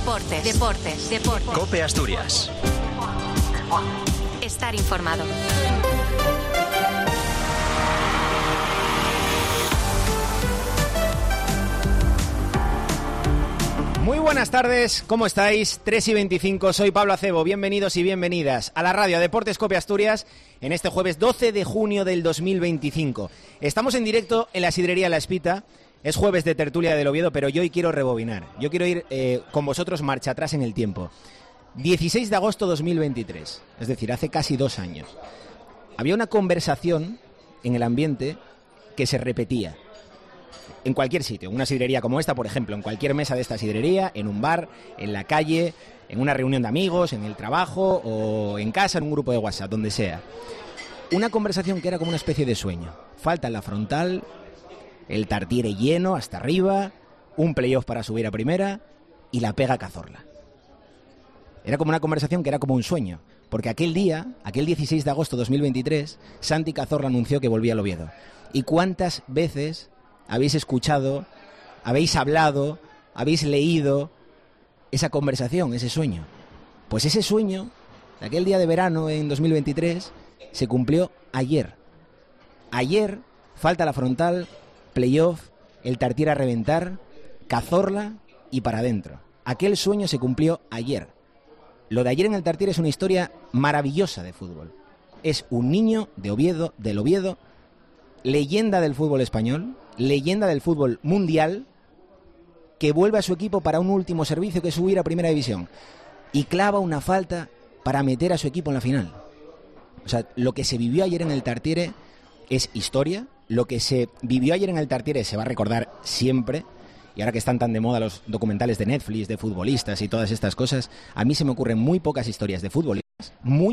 Deportes. COPE Asturias. Estar informado. Muy buenas tardes, ¿cómo estáis? 3:25, soy Pablo Acebo, bienvenidos y bienvenidas a la radio Deportes COPE Asturias en este jueves 12 de junio del 2025. Estamos en directo en la sidrería La Espita, es jueves de tertulia del Oviedo, pero yo hoy quiero rebobinar, yo quiero ir con vosotros marcha atrás en el tiempo. 16 de agosto 2023, es decir, hace casi 2 años. Había una conversación en el ambiente que se repetía. En cualquier sitio, en una sidrería como esta, por ejemplo, en cualquier mesa de esta sidrería, en un bar, en la calle, en una reunión de amigos, en el trabajo o en casa, en un grupo de WhatsApp, donde sea. Una conversación que era como una especie de sueño. Falta en la frontal, el Tartiere lleno hasta arriba, un playoff para subir a primera y la pega Cazorla. Era como una conversación que era como un sueño, porque aquel día, aquel 16 de agosto de 2023, Santi Cazorla anunció que volvía al Oviedo. ¿Y cuántas veces habéis escuchado, habéis hablado, habéis leído esa conversación, ese sueño? Pues ese sueño, de aquel día de verano en 2023, se cumplió ayer. Ayer, falta la frontal, playoff, el Tartiere a reventar, Cazorla y para adentro. Aquel sueño se cumplió ayer. Lo de ayer en el Tartiere es una historia maravillosa de fútbol. Es un niño de Oviedo, del Oviedo, leyenda del fútbol español, leyenda del fútbol mundial, que vuelve a su equipo para un último servicio que es subir a Primera División y clava una falta para meter a su equipo en la final. O sea, lo que se vivió ayer en el Tartiere es historia, lo que se vivió ayer en el Tartiere se va a recordar siempre, y ahora que están tan de moda los documentales de Netflix, de futbolistas y todas estas cosas, a mí se me ocurren muy pocas historias de futbolistas,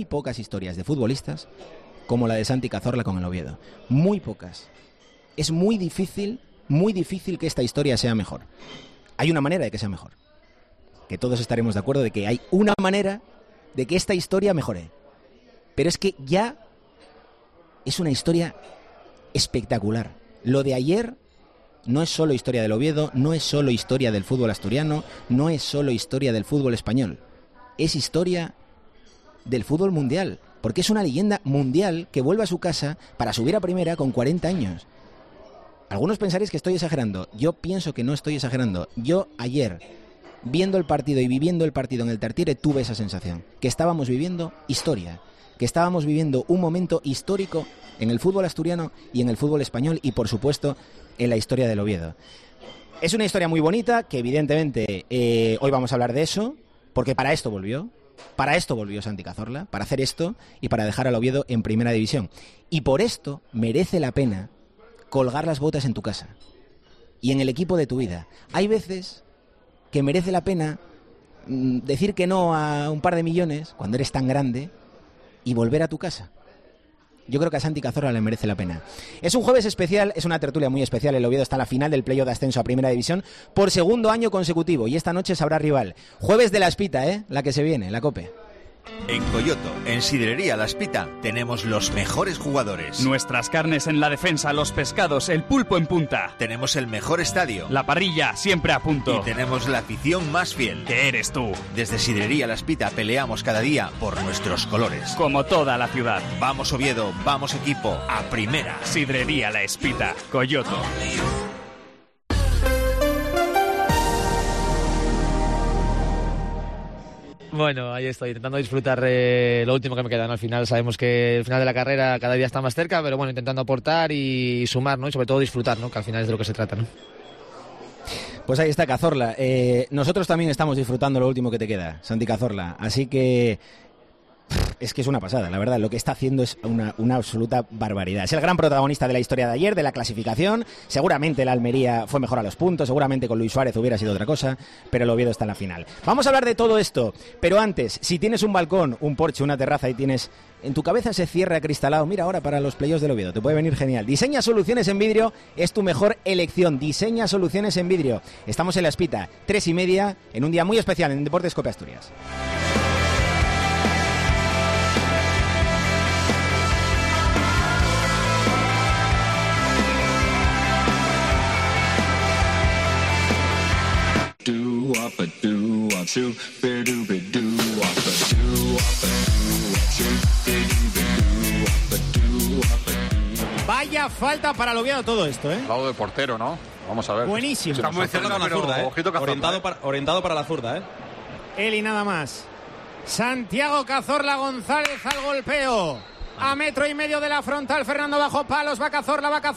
como la de Santi Cazorla con el Oviedo. Muy pocas. Es muy difícil que esta historia sea mejor. Hay una manera de que sea mejor. Que todos estaremos de acuerdo de que hay una manera de que esta historia mejore. Pero es que ya es una historia espectacular. Lo de ayer no es solo historia del Oviedo, no es solo historia del fútbol asturiano, no es solo historia del fútbol español. Es historia del fútbol mundial. Porque es una leyenda mundial que vuelve a su casa para subir a primera con 40 años. Algunos pensaréis que estoy exagerando. Yo pienso que no estoy exagerando. Yo ayer, viendo el partido y viviendo el partido en el Tartiere, tuve esa sensación. Que estábamos viviendo historia. Que estábamos viviendo un momento histórico en el fútbol asturiano y en el fútbol español y, por supuesto, en la historia del Oviedo. Es una historia muy bonita que, evidentemente, hoy vamos a hablar de eso, porque para esto volvió. Para esto volvió Santi Cazorla, para hacer esto y para dejar al Oviedo en Primera División. Y por esto merece la pena colgar las botas en tu casa y en el equipo de tu vida. Hay veces que merece la pena decir que no a un par de millones cuando eres tan grande y volver a tu casa. Yo creo que a Santi Cazorla le merece la pena. Es un jueves especial, es una tertulia muy especial. El Oviedo está en la final del playoff de ascenso a Primera División por segundo año consecutivo y esta noche sabrá rival. Jueves de La Espita, la que se viene, la COPE. En Coyoto, en Sidrería La Espita, tenemos los mejores jugadores. Nuestras carnes en la defensa, los pescados, el pulpo en punta. Tenemos el mejor estadio. La parrilla siempre a punto. Y tenemos la afición más fiel. Que eres tú. Desde Sidrería La Espita peleamos cada día por nuestros colores. Como toda la ciudad. Vamos Oviedo, vamos equipo, a primera. Sidrería La Espita, Coyoto. Bueno, ahí estoy, intentando disfrutar lo último que me queda, ¿no? Al final sabemos que el final de la carrera cada día está más cerca, pero bueno, intentando aportar y sumar, ¿no? Y sobre todo disfrutar, ¿no? Que al final es de lo que se trata, ¿no? Pues ahí está Cazorla. Nosotros también estamos disfrutando lo último que te queda, Santi Cazorla. Así que es que es una pasada, la verdad. Lo que está haciendo es una absoluta barbaridad. Es el gran protagonista de la historia de ayer, de la clasificación. Seguramente la Almería fue mejor a los puntos, seguramente con Luis Suárez hubiera sido otra cosa, pero el Oviedo está en la final. Vamos a hablar de todo esto, pero antes, si tienes un balcón, un porche, una terraza y tienes en tu cabeza ese cierre acristalado, mira ahora para los playoffs del Oviedo, te puede venir genial. Diseña Soluciones en Vidrio, es tu mejor elección. Diseña Soluciones en Vidrio. Estamos en La Espita, 3:30, en un día muy especial en Deportes COPE Asturias. Vaya falta para el Oviedo todo esto, ¿eh? Lado de portero, ¿no? Vamos a ver. Buenísimo. Está muy cerca con la zurda, ¿eh? Ojito Cazorla, orientado para la zurda, ¿eh? Él y nada más. Santiago Cazorla González al golpeo. A 1,5 metros de la frontal, Fernando bajo palos, va Cazorla. ¡Gol!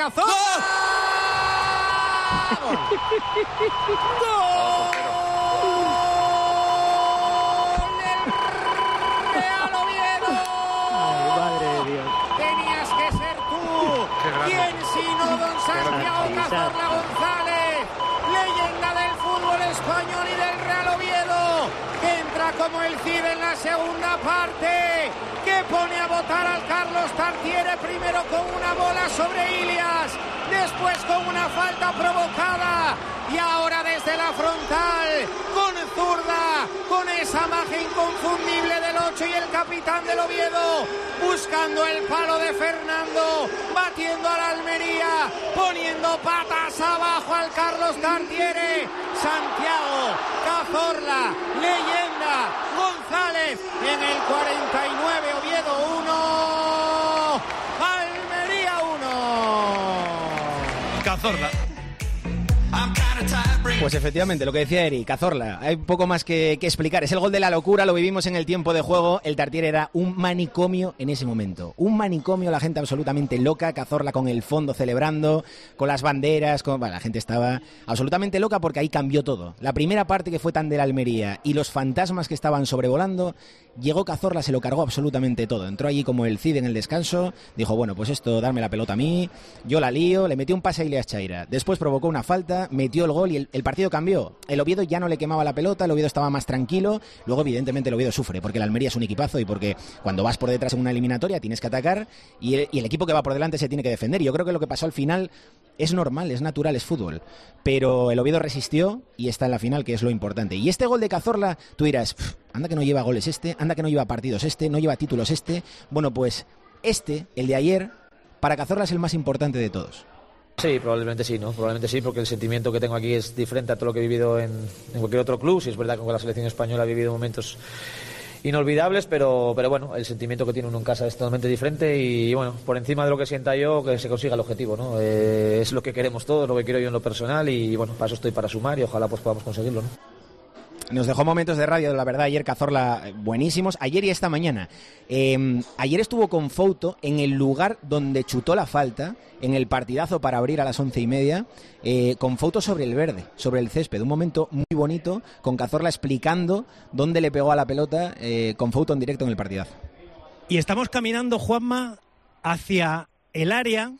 ¡Real Oviedo! Ay, madre de Dios. Tenías que ser tú. ¿Quién sino don Santiago Cazorla González, leyenda del fútbol español y del Real Oviedo, que entra como el Cid en la segunda parte, que pone a votar al Carlos Tartiere primero con una bola sobre Ilias, después con una falta provocada y ahora desde la frontal con zurda, con esa magia inconfundible del 8 y el capitán del Oviedo, buscando el palo de Fernando, batiendo al Almería, poniendo patas abajo al Carlos Tartiere. Santiago Cazorla, leyenda, González en el 49, Oviedo 1, Almería 1. Cazorla. Pues efectivamente, lo que decía Eri, Cazorla, hay poco más que explicar. Es el gol de la locura, lo vivimos en el tiempo de juego. El Tartiere era un manicomio en ese momento. Un manicomio, la gente absolutamente loca. Cazorla con el fondo celebrando, con las banderas. Bueno, la gente estaba absolutamente loca porque ahí cambió todo. La primera parte que fue tan de la Almería y los fantasmas que estaban sobrevolando, llegó Cazorla, se lo cargó absolutamente todo. Entró allí como el Cid en el descanso, dijo, bueno, pues esto, darme la pelota a mí, yo la lío, le metió un pase a Ilias Chaira. Después provocó una falta, metió el gol y el partido cambió. El Oviedo ya no le quemaba la pelota, el Oviedo estaba más tranquilo. Luego, evidentemente, el Oviedo sufre porque el Almería es un equipazo y porque cuando vas por detrás en una eliminatoria tienes que atacar y el equipo que va por delante se tiene que defender. Y yo creo que lo que pasó al final es normal, es natural, es fútbol. Pero el Oviedo resistió y está en la final, que es lo importante. Y este gol de Cazorla, tú dirás, anda que no lleva goles anda que no lleva partidos no lleva títulos Bueno, pues el de ayer, para Cazorla es el más importante de todos. Sí, probablemente sí, ¿no? Probablemente sí, porque el sentimiento que tengo aquí es diferente a todo lo que he vivido en cualquier otro club. Sí, es verdad que con la selección española he vivido momentos inolvidables, pero bueno, el sentimiento que tiene uno en casa es totalmente diferente y bueno, por encima de lo que sienta yo, que se consiga el objetivo, ¿no? Es lo que queremos todos, lo que quiero yo en lo personal y bueno, para eso estoy, para sumar y ojalá pues podamos conseguirlo, ¿no? Nos dejó momentos de radio, la verdad, ayer Cazorla buenísimos, ayer y esta mañana. Ayer estuvo con Fouto en el lugar donde chutó la falta, en el partidazo para abrir a las 11:30, con Fouto sobre el verde, sobre el césped. Un momento muy bonito, con Cazorla explicando dónde le pegó a la pelota, con Fouto en directo en el partidazo. Y estamos caminando, Juanma, hacia el área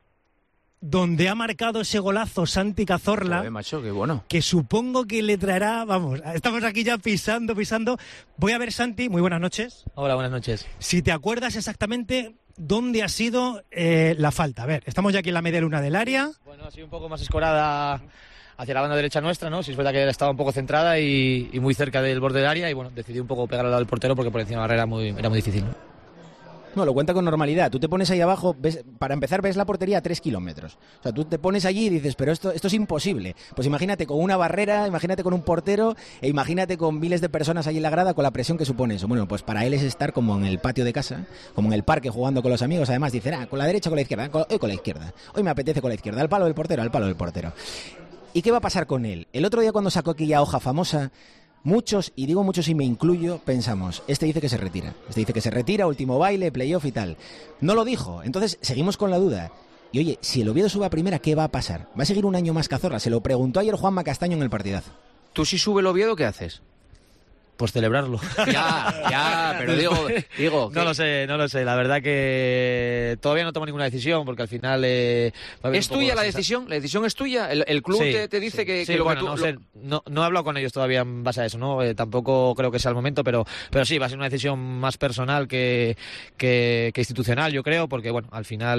donde ha marcado ese golazo Santi Cazorla. Joder, macho, qué bueno. Que supongo que le traerá, vamos, estamos aquí ya pisando. Voy a ver, Santi, muy buenas noches. Hola, buenas noches. Si te acuerdas exactamente dónde ha sido la falta. A ver, estamos ya aquí en la media luna del área. Bueno, ha sido un poco más escorada hacia la banda derecha nuestra, ¿no? Sí, es verdad que estaba un poco centrada y muy cerca del borde del área y bueno, decidí un poco pegar al lado del portero porque por encima de la barrera era muy difícil, ¿no? No, lo cuenta con normalidad. Tú te pones ahí abajo, para empezar ves la portería a 3 kilómetros. O sea, tú te pones allí y dices, pero esto es imposible. Pues imagínate con una barrera, imagínate con un portero e imagínate con miles de personas allí en la grada con la presión que supone eso. Bueno, pues para él es estar como en el patio de casa, como en el parque jugando con los amigos. Además dicen, con la derecha o con la izquierda, hoy con la izquierda. Hoy me apetece con la izquierda, al palo del portero. ¿Y qué va a pasar con él? El otro día cuando sacó aquella hoja famosa, muchos, y digo muchos y me incluyo, pensamos, este dice que se retira, último baile, playoff y tal. No lo dijo, entonces seguimos con la duda. Y oye, si el Oviedo sube a primera, ¿qué va a pasar? ¿Va a seguir un año más Cazorla? Se lo preguntó ayer Juanma Castaño en el partidazo. ¿Tú si sube el Oviedo qué haces? Pues celebrarlo. Ya, pero digo no lo sé. La verdad que todavía no tomo ninguna decisión porque al final ¿Es tuya la decisión? ¿La decisión es tuya? ¿El club sí, te dice que sí, lo bueno, que tú... no sé, no he hablado con ellos todavía en base a eso, ¿no? Tampoco creo que sea el momento, pero sí, va a ser una decisión más personal que institucional, yo creo, porque bueno, al final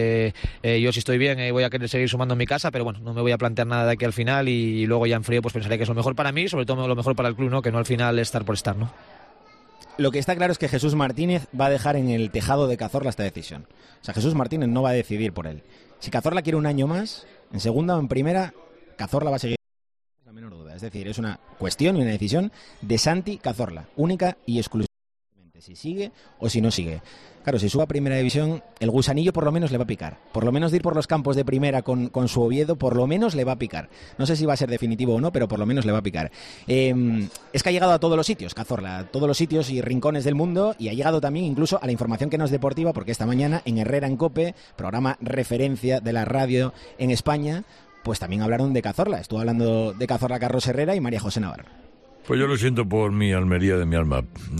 yo si estoy bien voy a querer seguir sumando en mi casa, pero bueno, no me voy a plantear nada de aquí al final y luego ya en frío pues pensaré que es lo mejor para mí, sobre todo lo mejor para el club, ¿no? Que no al final estar por estar, ¿no? Lo que está claro es que Jesús Martínez va a dejar en el tejado de Cazorla esta decisión. O sea, Jesús Martínez no va a decidir por él. Si Cazorla quiere un año más, en segunda o en primera, Cazorla va a seguir. La menor duda. Es decir, es una cuestión y una decisión de Santi Cazorla, única y exclusivamente, si sigue o si no sigue. Claro, si sube a Primera División, el gusanillo por lo menos le va a picar. Por lo menos de ir por los campos de primera con su Oviedo, por lo menos le va a picar. No sé si va a ser definitivo o no, pero por lo menos le va a picar. Es que ha llegado a todos los sitios, Cazorla, a todos los sitios y rincones del mundo, y ha llegado también incluso a la información que no es deportiva, porque esta mañana en Herrera en COPE, programa referencia de la radio en España, pues también hablaron de Cazorla. Estuvo hablando de Cazorla Carlos Herrera y María José Navarro. Pues yo lo siento por mi Almería de mi alma.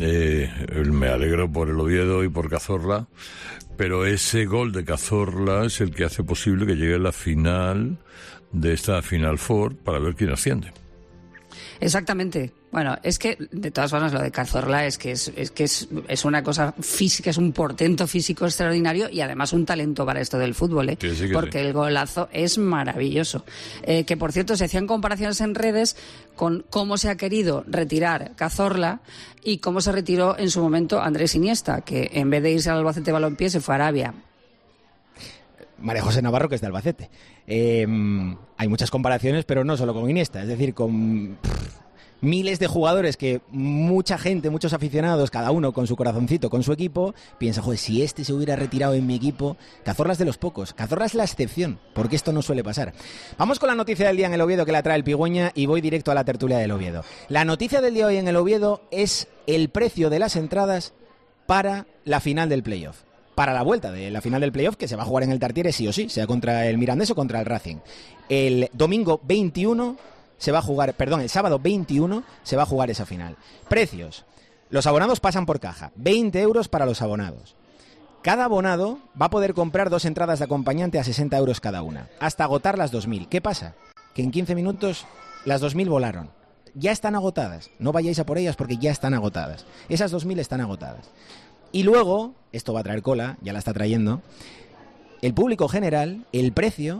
Me alegro por el Oviedo y por Cazorla, pero ese gol de Cazorla es el que hace posible que llegue a la final de esta Final Four para ver quién asciende. Exactamente. Bueno, es que, de todas formas, lo de Cazorla es una cosa física, es un portento físico extraordinario y además un talento para esto del fútbol, ¿eh? Sí, porque el golazo es maravilloso. Que, por cierto, se hacían comparaciones en redes con cómo se ha querido retirar Cazorla y cómo se retiró en su momento Andrés Iniesta, que en vez de irse al Albacete Balompié se fue a Arabia. María José Navarro, que es de Albacete. Hay muchas comparaciones, pero no solo con Iniesta, es decir, con miles de jugadores que mucha gente, muchos aficionados, cada uno con su corazoncito, con su equipo, piensa, joder, si este se hubiera retirado en mi equipo. Cazorla es de los pocos, Cazorla es la excepción, porque esto no suele pasar. Vamos con la noticia del día en el Oviedo que la trae el Pigüeña y voy directo a la tertulia del Oviedo. La noticia del día hoy en el Oviedo es el precio de las entradas para la final del playoff. Para la vuelta de la final del playoff, que se va a jugar en el Tartiere sí o sí, sea contra el Mirandés o contra el Racing. El domingo 21 se va a jugar, perdón, el sábado 21 se va a jugar esa final. Precios. Los abonados pasan por caja. 20 euros para los abonados. Cada abonado va a poder comprar 2 entradas de acompañante a 60 euros cada una, hasta agotar las 2.000. ¿Qué pasa? Que en 15 minutos las 2.000 volaron. Ya están agotadas. No vayáis a por ellas porque ya están agotadas. Esas 2.000 están agotadas. Y luego, esto va a traer cola, ya la está trayendo, el público general, el precio,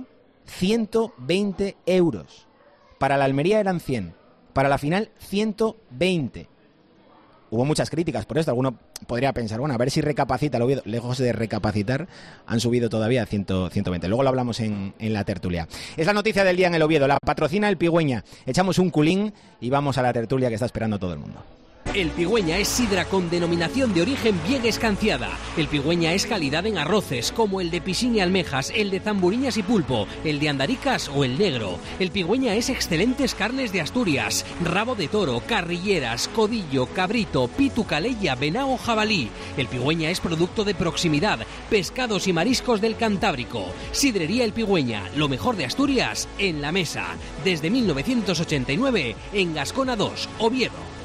120 euros. Para la Almería eran 100, para la final 120. Hubo muchas críticas por esto, alguno podría pensar, bueno, a ver si recapacita el Oviedo. Lejos de recapacitar, han subido todavía a 120. Luego lo hablamos en la tertulia. Es la noticia del día en el Oviedo, la patrocina el Pigüeña. Echamos un culín y vamos a la tertulia que está esperando todo el mundo. El Pigüeña es sidra con denominación de origen bien escanciada. El Pigüeña es calidad en arroces, como el de piscín y almejas, el de zamburiñas y pulpo, el de andaricas o el negro. El Pigüeña es excelentes carnes de Asturias, rabo de toro, carrilleras, codillo, cabrito, pitu, calella, venao o jabalí. El Pigüeña es producto de proximidad, pescados y mariscos del Cantábrico. Sidrería El Pigüeña, lo mejor de Asturias en la mesa. Desde 1989 en Gascona 2, Oviedo.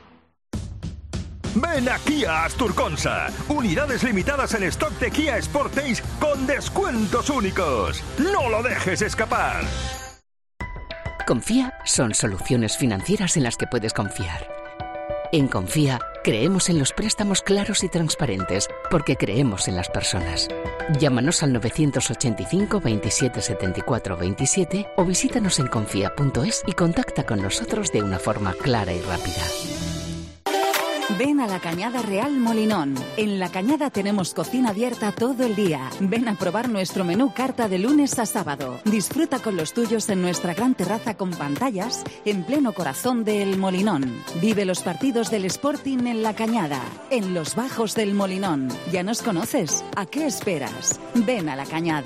Ven aquí a Asturconsa. Unidades limitadas en stock de Kia Sportage con descuentos únicos. ¡No lo dejes escapar! Confía son soluciones financieras en las que puedes confiar. En Confía creemos en los préstamos claros y transparentes porque creemos en las personas. Llámanos al 985 27 74 27 o visítanos en confía.es y contacta con nosotros de una forma clara y rápida. Ven a La Cañada Real Molinón. En La Cañada tenemos cocina abierta todo el día. Ven a probar nuestro menú carta de lunes a sábado. Disfruta con los tuyos en nuestra gran terraza con pantallas en pleno corazón del Molinón. Vive los partidos del Sporting en La Cañada, en los bajos del Molinón. ¿Ya nos conoces? ¿A qué esperas? Ven a La Cañada.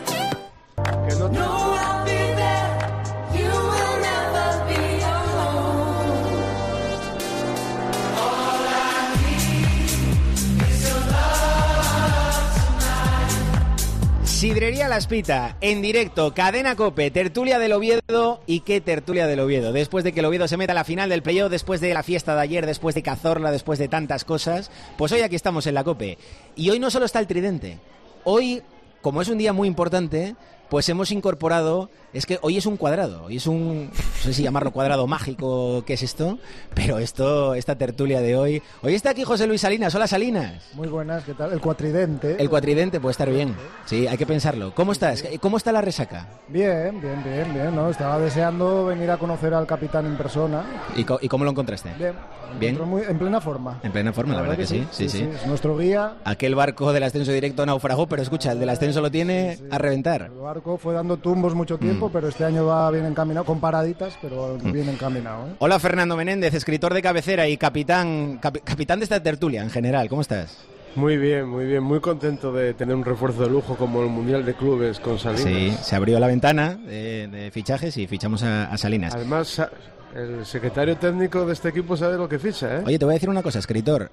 Sidrería La Espita, en directo, Cadena COPE, tertulia del Oviedo. ¿Y qué tertulia del Oviedo? Después de que el Oviedo se meta a la final del playoff, después de la fiesta de ayer, después de Cazorla, después de tantas cosas, pues hoy aquí estamos en la COPE. Y hoy no solo está el tridente, hoy, como es un día muy importante, pues hemos incorporado, es que hoy es un cuadrado, hoy es un, no sé si llamarlo cuadrado mágico, ¿qué es esto? Pero esta tertulia de hoy está aquí José Luis Salinas. Hola, Salinas. Muy buenas, ¿qué tal? El cuatridente. El cuatridente puede estar bien, sí, hay que pensarlo. ¿Cómo estás? ¿Cómo está la resaca? Bien, ¿no? Estaba deseando venir a conocer al capitán en persona. ¿Y cómo lo encontraste? Bien. En plena forma. En plena forma, la verdad que sí. Es nuestro guía. Aquel barco del ascenso directo naufragó, pero escucha, el del ascenso lo tiene a reventar. El barco marcó, fue dando tumbos mucho tiempo, pero este año va bien encaminado, con paraditas, pero bien encaminado. Hola, Fernando Menéndez, escritor de cabecera y capitán de esta tertulia en general. ¿Cómo estás? Muy bien, muy contento de tener un refuerzo de lujo como el Mundial de Clubes con Salinas. Sí, se abrió la ventana de fichajes y fichamos a Salinas. Además, el secretario técnico de este equipo sabe lo que ficha, ¿eh? Oye, te voy a decir una cosa, escritor.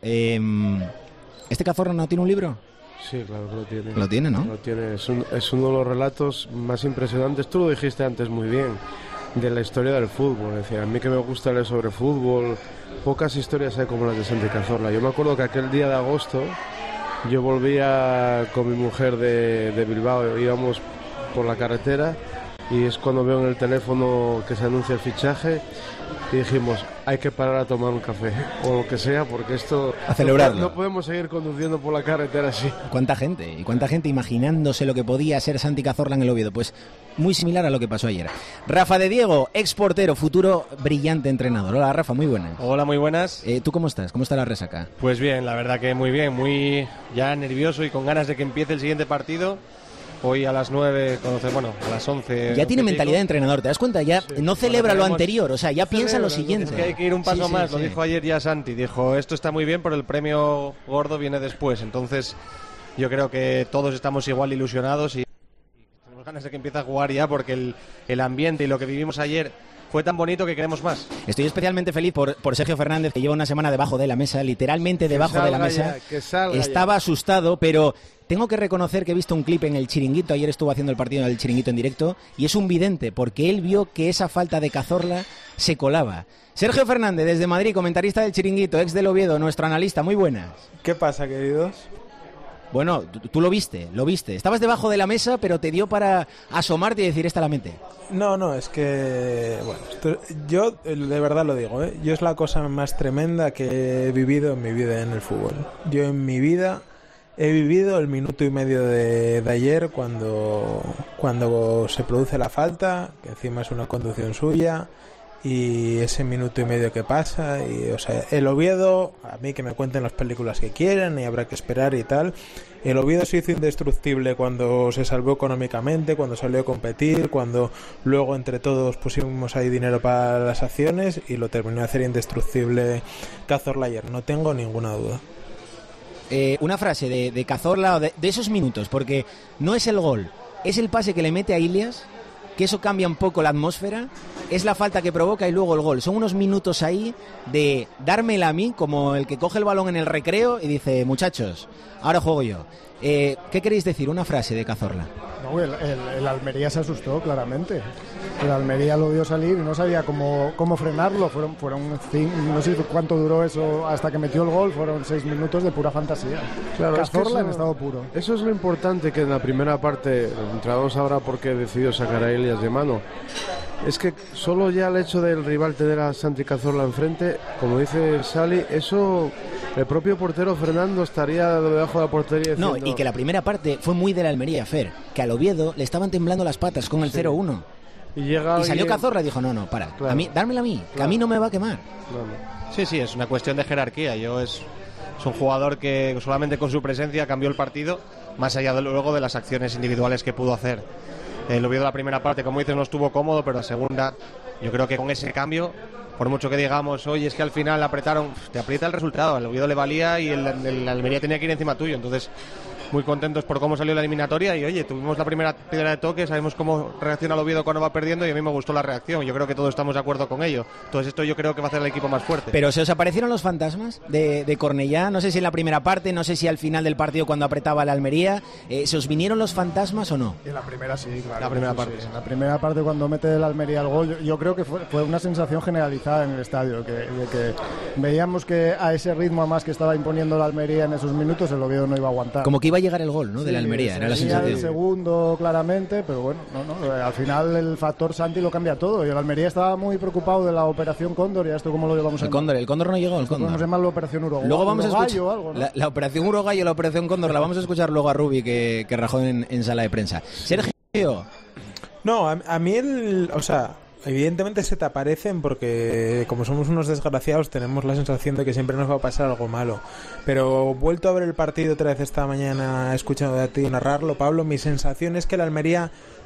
¿Este Cazorla no tiene un libro? Sí, claro que lo tiene. Lo tiene, ¿no? Lo tiene. Es uno de los relatos más impresionantes. Tú lo dijiste antes muy bien, de la historia del fútbol. Es decir, a mí que me gusta leer sobre fútbol, pocas historias hay como las de Santi Cazorla. Yo me acuerdo que aquel día de agosto yo volvía con mi mujer de Bilbao, íbamos por la carretera y es cuando veo en el teléfono que se anuncia el fichaje y dijimos, hay que parar a tomar un café o lo que sea, porque esto a celebrarlo. No podemos seguir conduciendo por la carretera así. ¿Cuánta gente imaginándose lo que podía ser Santi Cazorla en el Oviedo? Pues muy similar a lo que pasó ayer. Rafa de Diego, ex portero, futuro brillante entrenador. Hola, Rafa, muy buenas. Hola, muy buenas. ¿Tú cómo estás? ¿Cómo está la resaca? Pues bien, la verdad que muy bien, muy ya nervioso y con ganas de que empiece el siguiente partido. Hoy a las 9, a las 11... Ya tiene mentalidad de entrenador, ¿te das cuenta? Ya sí, no celebra lo anterior, o sea, ya piensa lo siguiente. Es que hay que ir un paso más, lo dijo ayer ya Santi, dijo, esto está muy bien, pero el premio gordo viene después. Entonces, yo creo que todos estamos igual ilusionados y tenemos ganas de que empiece a jugar ya, porque el ambiente y lo que vivimos ayer fue tan bonito que queremos más. Estoy especialmente feliz por Sergio Fernández, que lleva una semana debajo de la mesa, literalmente debajo de la mesa. Estaba asustado, pero tengo que reconocer que he visto un clip en el Chiringuito. Ayer estuvo haciendo el partido en el Chiringuito en directo y es un vidente, porque él vio que esa falta de Cazorla se colaba. Sergio Fernández, desde Madrid, comentarista del Chiringuito, ex del Oviedo, nuestro analista. Muy buenas. ¿Qué pasa, queridos? Bueno, tú lo viste. Estabas debajo de la mesa, pero te dio para asomarte y decir, esta la mente. No, es que... Bueno, yo de verdad lo digo, ¿eh? Yo es la cosa más tremenda que he vivido en mi vida en el fútbol. Yo en mi vida he vivido el minuto y medio de ayer cuando se produce la falta, que encima es una conducción suya, y ese minuto y medio que pasa, y o sea, el Oviedo, a mí que me cuenten las películas que quieran y habrá que esperar y tal, el Oviedo se hizo indestructible cuando se salvó económicamente, cuando salió a competir, cuando luego entre todos pusimos ahí dinero para las acciones y lo terminó de hacer indestructible Cazorla ayer, no tengo ninguna duda. Una frase de Cazorla, de esos minutos, porque no es el gol, es el pase que le mete a Ilias, que eso cambia un poco la atmósfera, es la falta que provoca y luego el gol. Son unos minutos ahí de dármela a mí, como el que coge el balón en el recreo y dice, muchachos, ahora juego yo. ¿Qué queréis decir? Una frase de Cazorla. No, el Almería se asustó, claramente. El Almería lo vio salir y no sabía cómo frenarlo. Fueron no sé cuánto duró eso hasta que metió el gol, fueron 6 minutos de pura fantasía. Claro, Cazorla en estado puro. Eso es lo importante, que en la primera parte, entramos ahora porque decidió sacar a Ilias de mano. Es que solo ya el hecho del rival tener a Santi Cazorla enfrente, como dice Sali, eso el propio portero Fernando estaría debajo de la portería diciendo... No, y que la primera parte fue muy de la Almería, Fer, que al Oviedo le estaban temblando las patas con el 0-1. Y salió Cazorla y dijo, no, para, claro. A mí, dármela a mí, que a mí no me va a quemar. Sí, es una cuestión de jerarquía. Es un jugador que solamente con su presencia cambió el partido, más allá luego de las acciones individuales que pudo hacer. El Oviedo la primera parte, como dices, no estuvo cómodo, pero la segunda, yo creo que con ese cambio, por mucho que digamos, oye, es que al final apretaron, te aprieta el resultado, al Oviedo le valía y el Almería tenía que ir encima tuyo, entonces muy contentos por cómo salió la eliminatoria y oye, tuvimos la primera piedra de toque, sabemos cómo reacciona el Oviedo cuando va perdiendo y a mí me gustó la reacción, yo creo que todos estamos de acuerdo con ello, entonces esto yo creo que va a hacer el equipo más fuerte. Pero ¿se os aparecieron los fantasmas de Cornellá? No sé si en la primera parte, no sé si al final del partido cuando apretaba la Almería, ¿se os vinieron los fantasmas o no? En la primera sí, claro. La primera parte. Sí. En la primera parte cuando mete el Almería el gol, yo creo que fue una sensación generalizada en el estadio, que veíamos que a ese ritmo a más que estaba imponiendo la Almería en esos minutos, el Oviedo no iba a aguantar. Como que iba a llegar el gol, ¿no? De la Almería, era la sensación. El segundo claramente, pero bueno, al final el factor Santi lo cambia todo y el Almería estaba muy preocupado de la operación Cóndor y a esto cómo lo llevamos. El Cóndor no llegó, el Cóndor. Vamos a llamar la operación Uruguayo. Luego vamos a escuchar algo, ¿no? la operación Uruguayo, la operación Cóndor, la vamos a escuchar luego a Rubi que rajó en sala de prensa. Sergio. No, a mí evidentemente se te aparecen porque como somos unos desgraciados tenemos la sensación de que siempre nos va a pasar algo malo, pero vuelto a ver el partido otra vez esta mañana escuchando a ti narrarlo, Pablo, mi sensación es que el Almería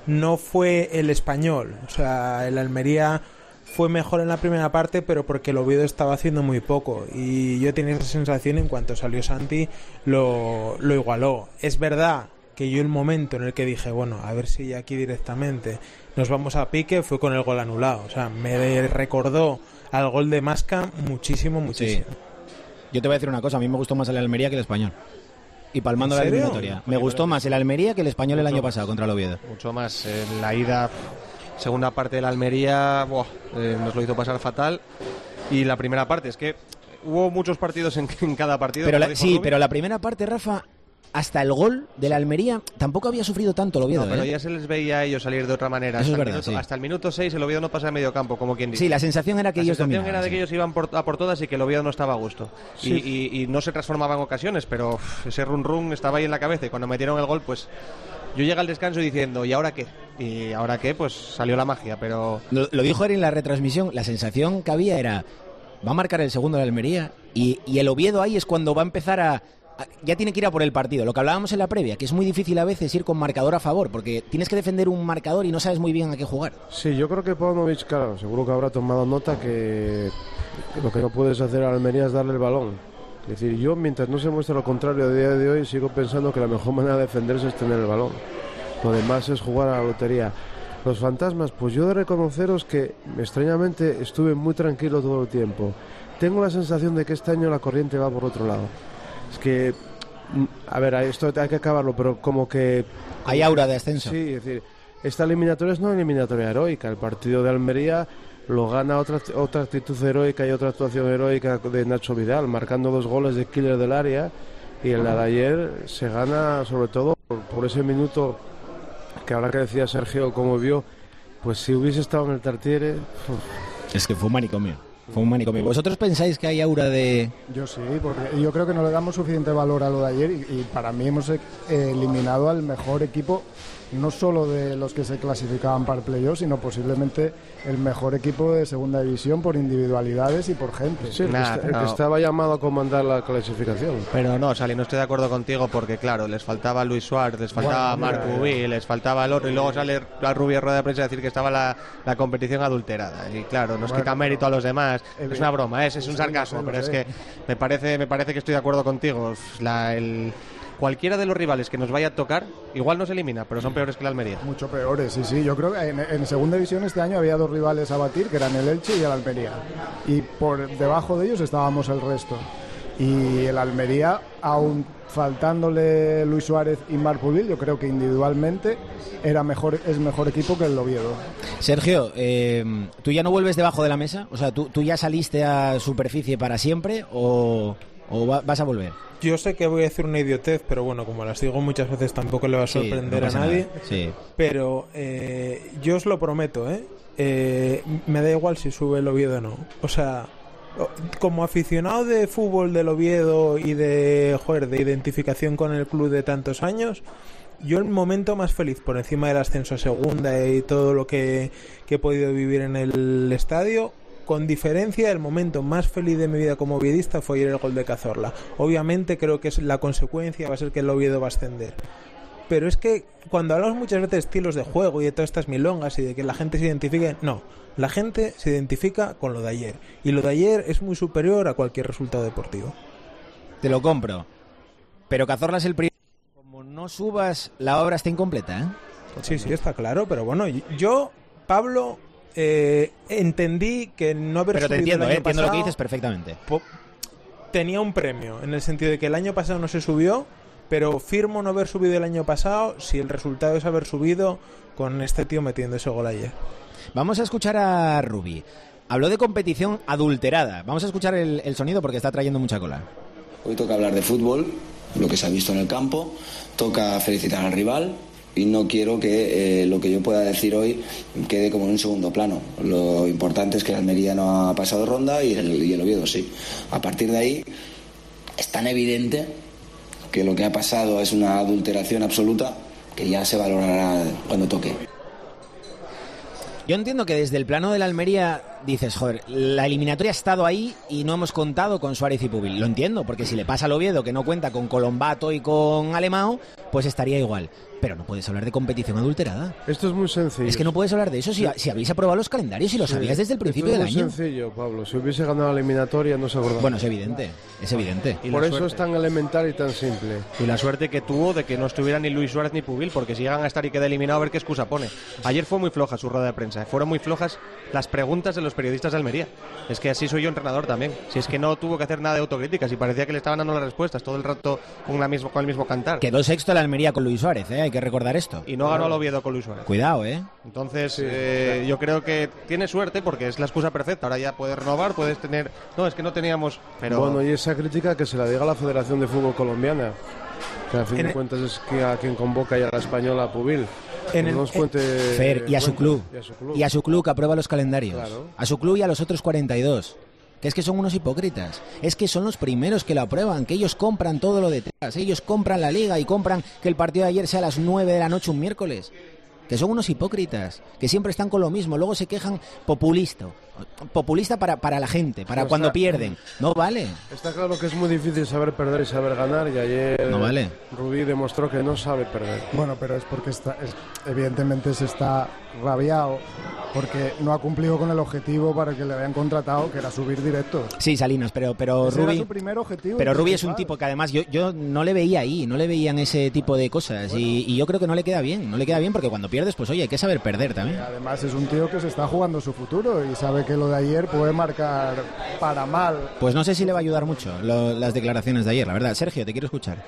no fue el Español. O sea, el Almería fue mejor en la primera parte, pero porque el Oviedo estaba haciendo muy poco. Y yo tenía esa sensación en cuanto salió Santi, lo igualó. Es verdad que yo el momento en el que dije, bueno, a ver si aquí directamente nos vamos a pique, fue con el gol anulado. O sea, me recordó al gol de Masca muchísimo. Sí. Yo te voy a decir una cosa, a mí me gustó más el Almería que el Español. Y palmando la eliminatoria. Me gustó más el Almería que el Español el año pasado contra el Oviedo. Mucho más. En la ida, segunda parte de la Almería, nos lo hizo pasar fatal. Y la primera parte, es que hubo muchos partidos en cada partido. Pero la primera parte, Rafa, hasta el gol de la Almería tampoco había sufrido tanto el Oviedo. No, pero ya se les veía a ellos salir de otra manera. Eso es verdad, hasta el minuto 6 el Oviedo no pasa de medio campo, como quien dice. Sí, la sensación era que ellos dominaban. La sensación era de que ellos iban a por todas y que el Oviedo no estaba a gusto. Sí. Y no se transformaba en ocasiones, pero ese run estaba ahí en la cabeza. Y cuando metieron el gol, pues yo llegué al descanso diciendo, ¿y ahora qué? Y ahora qué, pues salió la magia, pero... Lo dijo él en la retransmisión, la sensación que había era, va a marcar el segundo de la Almería y el Oviedo ahí es cuando va a empezar ya tiene que ir a por el partido. Lo que hablábamos en la previa, que es muy difícil a veces ir con marcador a favor, porque tienes que defender un marcador y no sabes muy bien a qué jugar. Sí, yo creo que Paunovic, claro, seguro que habrá tomado nota que lo que no puedes hacer a Almería es darle el balón. Es decir, yo mientras no se muestre lo contrario a día de hoy, sigo pensando que la mejor manera de defenderse es tener el balón. Lo demás es jugar a la lotería. Los fantasmas, pues yo he de reconoceros que extrañamente estuve muy tranquilo todo el tiempo. Tengo la sensación de que este año la corriente va por otro lado. Es que, a ver, esto hay que acabarlo, pero como que... Hay aura de ascenso. Sí, es decir, esta eliminatoria es una eliminatoria heroica. El partido de Almería lo gana otra actitud heroica y otra actuación heroica de Nacho Vidal, marcando 2 goles de killer del área, y el de ayer se gana sobre todo por ese minuto que ahora que decía Sergio, como vio, pues si hubiese estado en el Tartiere... Es que fue un manicomio. Fue un manicomio. ¿Vosotros pensáis que hay aura de...? Yo sí, porque yo creo que no le damos suficiente valor a lo de ayer y para mí hemos eliminado al mejor equipo, no solo de los que se clasificaban para el playoff, sino posiblemente el mejor equipo de segunda división por individualidades y por gente. Sí, el que estaba llamado a comandar la clasificación. Pero no, Sali, no estoy de acuerdo contigo porque, claro, les faltaba Luis Suárez, les faltaba Marc Ubi, les faltaba el otro y luego sale la rubia rueda de prensa a decir que estaba la competición adulterada. Y claro, nos quita mérito a los demás. Es una broma, es un sarcasmo, pero es que me parece que estoy de acuerdo contigo. Cualquiera de los rivales que nos vaya a tocar, igual nos elimina, pero son peores que la Almería. Mucho peores, sí. Yo creo que en segunda división este año había 2 rivales a batir, que eran el Elche y el Almería. Y por debajo de ellos estábamos el resto. Y el Almería, aún faltándole Luis Suárez y Marc Pubil, yo creo que individualmente es mejor equipo que el Oviedo. Sergio, ¿tú ya no vuelves debajo de la mesa? O sea, ¿tú ya saliste a superficie para siempre o vas a volver? Yo sé que voy a decir una idiotez, pero bueno, como las digo muchas veces tampoco le va a sorprender a nadie. Sí. Pero yo os lo prometo, me da igual si sube el Oviedo o no. O sea, como aficionado de fútbol del Oviedo y de identificación con el club de tantos años, yo el momento más feliz por encima del ascenso a segunda y todo lo que he podido vivir en el estadio, con diferencia, el momento más feliz de mi vida como oviedista fue ayer el gol de Cazorla. Obviamente creo que la consecuencia va a ser que el Oviedo va a ascender. Pero es que cuando hablamos muchas veces de estilos de juego y de todas estas milongas y de que la gente se identifique, no, la gente se identifica con lo de ayer. Y lo de ayer es muy superior a cualquier resultado deportivo. Te lo compro. Pero Cazorla es el primero. Como no subas, la obra está incompleta, ¿eh? Sí, está claro, pero bueno, yo, Pablo... entendí que no haber pero subido te entiendo, el año entiendo pasado, lo que dices perfectamente. Tenía un premio, en el sentido de que el año pasado no se subió, pero firmo no haber subido el año pasado si el resultado es haber subido con este tío metiendo ese gol ayer. Vamos a escuchar a Rubi. Habló de competición adulterada. Vamos a escuchar el sonido porque está trayendo mucha cola. Hoy toca hablar de fútbol, lo que se ha visto en el campo, toca felicitar al rival. Y no quiero que lo que yo pueda decir hoy quede como en un segundo plano. Lo importante es que el Almería no ha pasado ronda y el Oviedo sí. A partir de ahí es tan evidente que lo que ha pasado es una adulteración absoluta que ya se valorará cuando toque. Yo entiendo que desde el plano de la Almería dices, joder, la eliminatoria ha estado ahí y no hemos contado con Suárez y Pubil. Lo entiendo, porque si le pasa al Oviedo que no cuenta con Colombato y con Alemão, pues estaría igual. Pero no puedes hablar de competición adulterada. Esto es muy sencillo. Es que no puedes hablar de eso si habéis aprobado los calendarios y lo sabías desde el principio del año. Es muy sencillo, Pablo. Si hubiese ganado la eliminatoria no se acordaba. Bueno, es evidente, es evidente. Y por eso es tan elemental y tan simple. Y la suerte que tuvo de que no estuviera ni Luis Suárez ni Pubil, porque si llegan a estar y queda eliminado, a ver qué excusa pone. Ayer fue muy floja su rueda de prensa. Fueron muy flojas las preguntas de los periodistas de Almería. Es que así soy yo entrenador también. Si es que no tuvo que hacer nada de autocrítica, si parecía que le estaban dando las respuestas todo el rato con el mismo cantar. Quedó sexto la Almería con Luis Suárez, hay que recordar esto. Y no ganó al Oviedo con Luis Suárez. Cuidado, Entonces, yo creo que tiene suerte porque es la excusa perfecta. Ahora ya puedes renovar, puedes tener... No, es que no teníamos... Pero... Bueno, y esa crítica que se la diga a la Federación de Fútbol Colombiana, que a fin de cuentas es a quien convoca y a la española a Pubil. Fer, y a su club. Y a su club que aprueba los calendarios. Claro. A su club y a los otros 42. Que es que son unos hipócritas. Es que son los primeros que lo aprueban, que ellos compran todo lo detrás. Ellos compran la liga y compran que el partido de ayer sea a las 9 de la noche un miércoles. Que son unos hipócritas, que siempre están con lo mismo. Luego se quejan populista para la gente, para no cuando está, pierden. No vale. Está claro que es muy difícil saber perder y saber ganar, y ayer no vale. Rubí demostró que no sabe perder. Bueno, pero es porque evidentemente se está rabiado porque no ha cumplido con el objetivo para el que le habían contratado, que era subir directo. Sí, Salinas, pero ese Rubí, era su primer objetivo. pero Rubí es un tipo que además yo no le veía ahí, no le veían ese tipo de cosas, bueno, y yo creo que no le queda bien porque cuando pierdes, pues oye, hay que saber perder también. Además es un tío que se está jugando su futuro y sabe que lo de ayer puede marcar para mal. Pues no sé si le va a ayudar mucho las declaraciones de ayer, la verdad. Sergio, te quiero escuchar.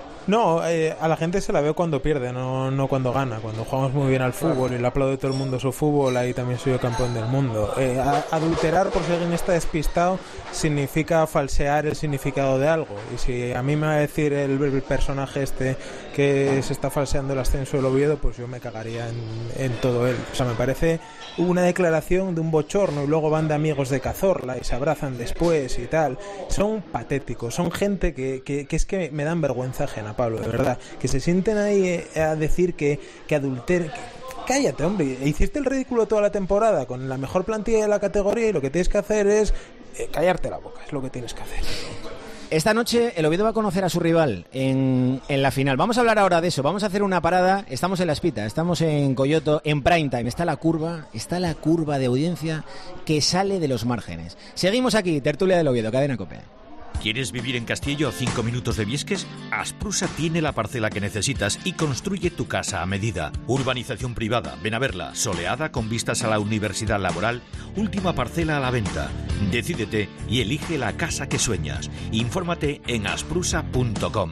No, a la gente se la ve cuando pierde, no cuando gana. Cuando jugamos muy bien al fútbol y le aplaude todo el mundo su fútbol, ahí también soy el campeón del mundo. Adulterar, por si alguien está despistado, significa falsear el significado de algo. Y si a mí me va a decir el personaje este que se está falseando el ascenso del Oviedo, pues yo me cagaría en todo él. O sea, me parece una declaración de un bochorno, y luego van de amigos de Cazorla y se abrazan después y tal. Son patéticos, son gente que es que me dan vergüenza ajena, Pablo, de verdad, que se sienten ahí a decir que adulteren. Cállate, hombre, hiciste el ridículo toda la temporada con la mejor plantilla de la categoría y lo que tienes que hacer es callarte la boca, es lo que tienes que hacer. Esta noche el Oviedo va a conocer a su rival en la final. Vamos a hablar ahora de eso, vamos a hacer una parada. Estamos en La Espita, estamos en Coyoto, en prime time. Está la curva de audiencia que sale de los márgenes. Seguimos aquí, tertulia del Oviedo, Cadena COPE. ¿Quieres vivir en Castillo a 5 minutos de Viesques? Asprusa tiene la parcela que necesitas y construye tu casa a medida. Urbanización privada, ven a verla, soleada con vistas a la Universidad Laboral, última parcela a la venta. Decídete y elige la casa que sueñas. Infórmate en asprusa.com.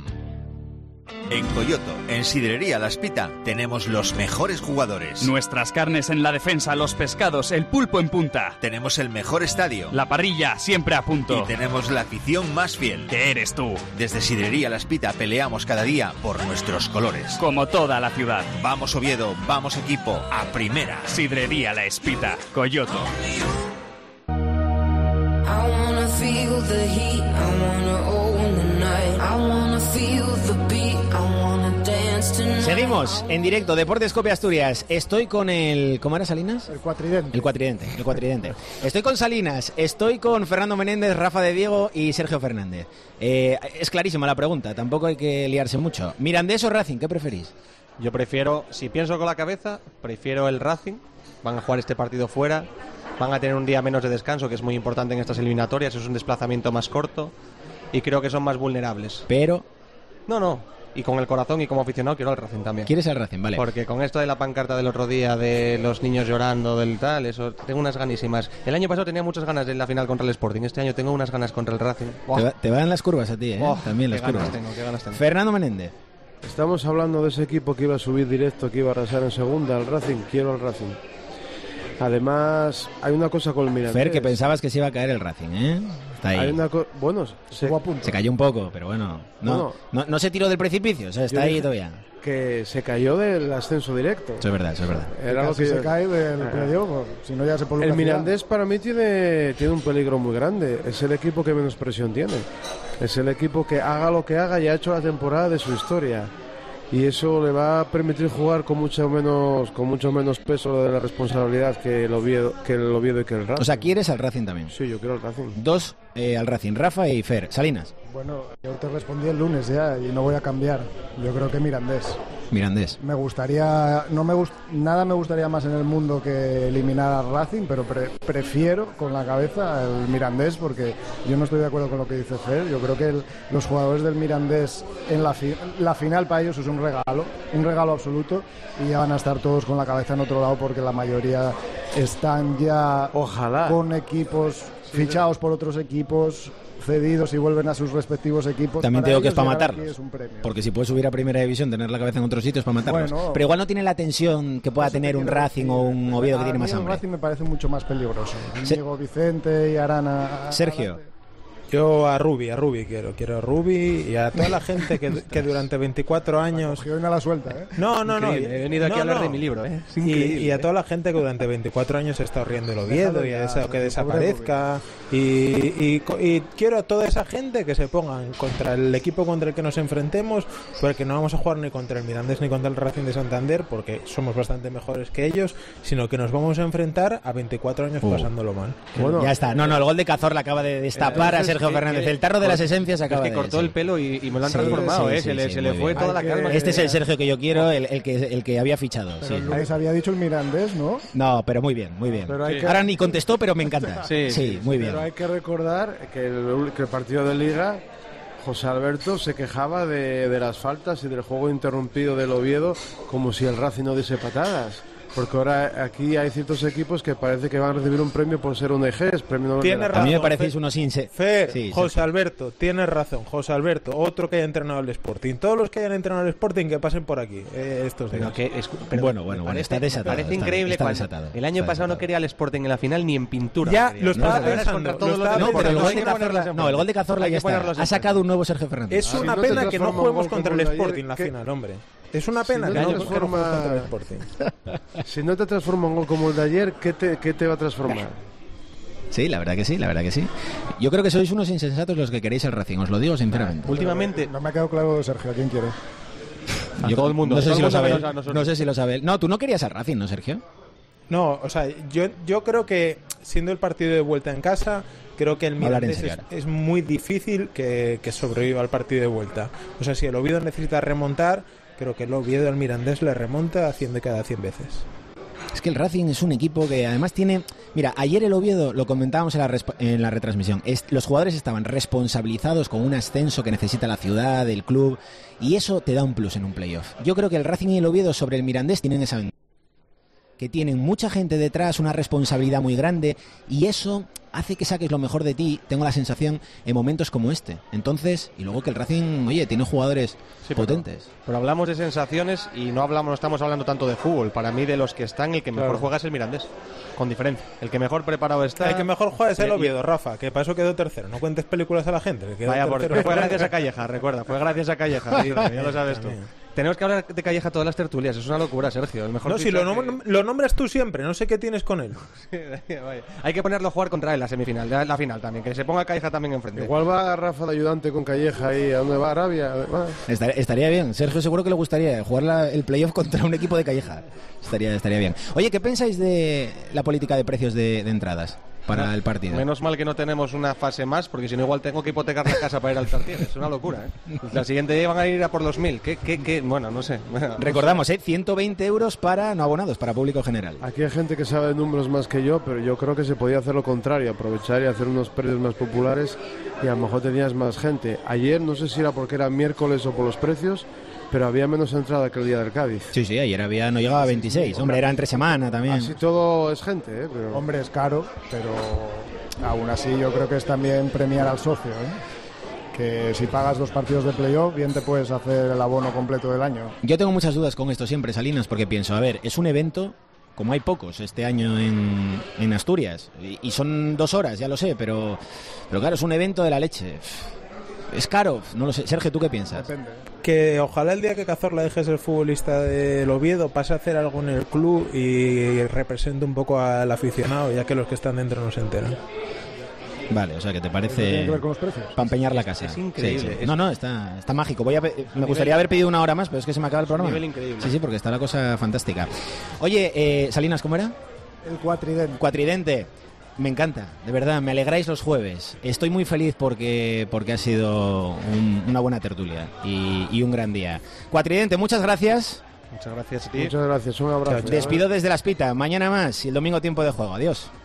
En Coyoto, en Sidrería La Espita, tenemos los mejores jugadores. Nuestras carnes en la defensa, los pescados, el pulpo en punta. Tenemos el mejor estadio. La parrilla siempre a punto. Y tenemos la afición más fiel. Que eres tú. Desde Sidrería La Espita peleamos cada día por nuestros colores. Como toda la ciudad. Vamos Oviedo, vamos equipo, a primera. Sidrería La Espita, Coyoto. I wanna feel the heat, I wanna own the night, I wanna feel the beat, I wanna dance tonight. Seguimos en directo, Deportes COPE Asturias. Estoy con el... ¿Cómo era, Salinas? El cuatridente. El cuatridente. Estoy con Salinas, estoy con Fernando Menéndez, Rafa de Diego y Sergio Fernández. Es clarísima la pregunta, tampoco hay que liarse mucho. ¿Mirandés o Racing? ¿Qué preferís? Yo prefiero, si pienso con la cabeza, prefiero el Racing. Van a jugar este partido fuera. Van a tener un día menos de descanso, que es muy importante en estas eliminatorias. Es un desplazamiento más corto y creo que son más vulnerables. Pero... No. Y con el corazón y como aficionado quiero al Racing también. ¿Quieres al Racing? Vale. Porque con esto de la pancarta del otro día, de los niños llorando, del tal, eso, tengo unas ganísimas. El año pasado tenía muchas ganas de la final contra el Sporting. Este año tengo unas ganas contra el Racing. Te van las curvas a ti, ¿eh? También las curvas. Qué ganas tengo. Fernando Menéndez. Estamos hablando de ese equipo que iba a subir directo, que iba a arrasar en segunda, el Racing. Quiero al Racing. Además, hay una cosa con el Mirandés. Fer, que pensabas que se iba a caer el Racing, ¿eh? Está ahí. Hay una bueno, se cayó un poco, pero bueno. No se tiró del precipicio, o sea, está ahí todavía. Que se cayó del ascenso directo. Eso es verdad. Era lo que se cae del playoff, si no ya se pone. El Mirandés para mí tiene un peligro muy grande. Es el equipo que menos presión tiene. Es el equipo que haga lo que haga y ha hecho la temporada de su historia. y eso le va a permitir jugar con mucho menos peso de la responsabilidad que el Oviedo y que el Racing. O sea, ¿quieres al Racing también? Sí, yo quiero al Racing. 2 al Racing, Rafa y Fer. Salinas. Bueno, yo te respondí el lunes ya y no voy a cambiar. Yo creo que Mirandés. Me gustaría, nada me gustaría más en el mundo que eliminar al Racing, pero prefiero con la cabeza el Mirandés, porque yo no estoy de acuerdo con lo que dice Fer. Yo creo que los jugadores del Mirandés en la final para ellos es un regalo absoluto, y ya van a estar todos con la cabeza en otro lado, porque la mayoría están ya con equipos fichados por otros equipos, cedidos y vuelven a sus respectivos equipos. También para te digo que es para ellos llegar matarlos, aquí es un premio. porque si puedes subir a Primera División, tener la cabeza en otros sitios, para matarlos. Bueno, pero igual no tiene la tensión que pueda tener un Racing o un Oviedo, que tiene más hambre. El Racing me parece mucho más peligroso. Diego Vicente y Arana. Sergio. Yo a Rubi quiero a Rubi y a toda la gente que durante 24 años... Que hoy no la suelta, ¿eh? No. He venido aquí a hablar de mi libro, ¿eh? Y a toda la gente que durante 24 años está riendo el Oviedo y ha deseado que desaparezca. Y quiero a toda esa gente que se pongan contra el equipo contra el que nos enfrentemos, porque no vamos a jugar ni contra el Mirandés ni contra el Racing de Santander, porque somos bastante mejores que ellos, sino que nos vamos a enfrentar a 24 años pasándolo mal. Bueno, ya está. No, el gol de Cazorla acaba de destapar a Sergio Fernández. El tarro de las esencias acaba de... Es que cortó el pelo y me lo han transformado, ¿eh? Se le fue toda la calma. Este es el Sergio que yo quiero, el que había fichado. Pero les había dicho el Mirandés, ¿no? No, pero muy bien. Ahora ni contestó, pero me encanta. Sí, muy bien. Pero hay que recordar que el partido de Liga, José Alberto se quejaba de las faltas y del juego interrumpido del Oviedo, como si el Racing no diese patadas. Porque ahora aquí hay ciertos equipos que parece que van a recibir un premio por ser un EGES, premio Nobel de la Paz. A mí me parecéis unos inse... José Alberto, tienes razón. José Alberto, otro que haya entrenado el Sporting. Todos los que hayan entrenado el Sporting que pasen por aquí. Estos días. Bueno, está desatado. Parece increíble está cuando desatado. el año pasado no quería al Sporting en la final ni en pintura. Ya lo estaba pensando. Pero el gol de Cazorla ya está. Ha sacado un nuevo Sergio Fernández. Es una pena que no juguemos contra el Sporting en la final, hombre. Es una pena que no juguemos contra el Sporting. Si no te transforma un gol como el de ayer, ¿qué te va a transformar? Sí, la verdad que sí. Yo creo que sois unos insensatos los que queréis el Racing, os lo digo sinceramente. Últimamente... No me ha quedado claro, Sergio, ¿a quién quiere? Todo el mundo. No sé si lo sabe. No sé si lo sabe. No, tú no querías al Racing, ¿no, Sergio? No, o sea, yo creo que siendo el partido de vuelta en casa, creo que el Mirandés es muy difícil que sobreviva al partido de vuelta. O sea, si el Oviedo necesita remontar, creo que el Oviedo al Mirandés le remonta a 100 de cada 100 veces. Es que el Racing es un equipo que además tiene... Mira, ayer el Oviedo, lo comentábamos en la retransmisión, los jugadores estaban responsabilizados con un ascenso que necesita la ciudad, el club, y eso te da un plus en un playoff. Yo creo que el Racing y el Oviedo sobre el Mirandés tienen esa ventaja, que tienen mucha gente detrás, una responsabilidad muy grande, y eso hace que saques lo mejor de ti, tengo la sensación, en momentos como este. Entonces, y luego que el Racing, oye, tiene jugadores potentes. Pero hablamos de sensaciones y no estamos hablando tanto de fútbol. Para mí, de los que están, el que mejor juega es el Mirandés, con diferencia. El que mejor preparado está... El que mejor juega es el Oviedo, Rafa, que para eso quedó tercero. No cuentes películas a la gente. Vaya, porque fue gracias a Calleja, recuerda, fue gracias a Calleja, ya lo sabes tú. Tenemos que hablar de Calleja todas las tertulias, es una locura, Sergio. El mejor si lo nombras tú siempre, no sé qué tienes con él. Hay que ponerlo a jugar contra él la semifinal, la final también, que se ponga Calleja también enfrente. Igual va Rafa de ayudante con Calleja ahí, ¿a dónde va Arabia? Estaría bien, Sergio seguro que le gustaría jugar el playoff contra un equipo de Calleja. Estaría bien. Oye, ¿qué pensáis de la política de precios de entradas para el partido? Menos mal que no tenemos una fase más, porque si no igual tengo que hipotecar la casa para ir al partido. Es una locura, ¿eh? La siguiente día van a ir a por los 1.000. ¿Qué? Bueno, no sé. Recordamos, 120 euros para no abonados, para público general. Aquí hay gente que sabe de números más que yo, pero yo creo que se podía hacer lo contrario, aprovechar y hacer unos precios más populares y a lo mejor tenías más gente. Ayer, no sé si era porque era miércoles o por los precios, pero había menos entrada que el día del Cádiz. Sí, ayer no llegaba a 26. Hombre, era entre semana también. Así todo es gente, ¿eh? Pero... Hombre, es caro, pero aún así yo creo que es también premiar al socio, ¿eh? Que si pagas 2 partidos de playoff, bien te puedes hacer el abono completo del año. Yo tengo muchas dudas con esto siempre, Salinas, porque pienso, a ver, es un evento... Como hay pocos este año en Asturias, y son 2 horas, ya lo sé, pero claro, es un evento de la leche. Es caro, no lo sé. Sergio, ¿tú qué piensas? Depende. Que ojalá el día que Cazorla deje ser futbolista del Oviedo pase a hacer algo en el club y represente un poco al aficionado, ya que los que están dentro no se enteran. Vale, o sea que te parece... ¿Tiene que ver con los precios? Para empeñar la casa. Es increíble. Sí. No, está mágico. Me gustaría haber pedido una hora más, pero es que se me acaba el programa. Un nivel increíble. Sí, porque está la cosa fantástica. Oye, Salinas, ¿cómo era? El cuatridente. Cuatridente. Me encanta, de verdad, me alegráis los jueves. Estoy muy feliz porque ha sido una buena tertulia y un gran día. Cuatridente, muchas gracias. Muchas gracias a ti. Muchas gracias, un abrazo. Despido desde la Espita. Mañana más y el domingo tiempo de juego. Adiós.